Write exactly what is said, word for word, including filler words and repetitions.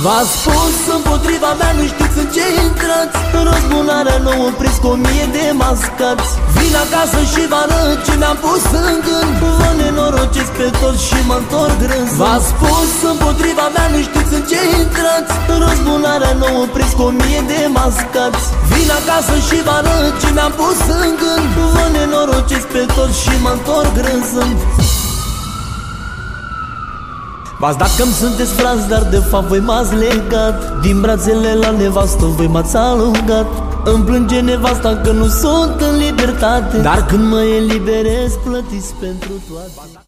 V-ați spus împotriva mea, nu știți în ce intrați. Răzbunarea nu opriți cu o mie de mascați. Vin acasă și vă arăt ce mi-am pus în gând. Vă nenorocesc pe toți și mă întorc râzând. V-ați spus împotriva mea, nu știți în ce intrați. Răzbunarea nu opriți cu o mie de mascați. Vin acasă și vă arăt ce mi-am pus în gând. Vă nenorocesc pe toți și mă întorc râzând. V-ați dat că-mi sunteți frați, dar de fapt voi m-ați legat. Din brațele la nevastă voi m-ați alungat. Îmi plânge nevasta că nu sunt în libertate, dar când mă eliberez plătiți pentru toate.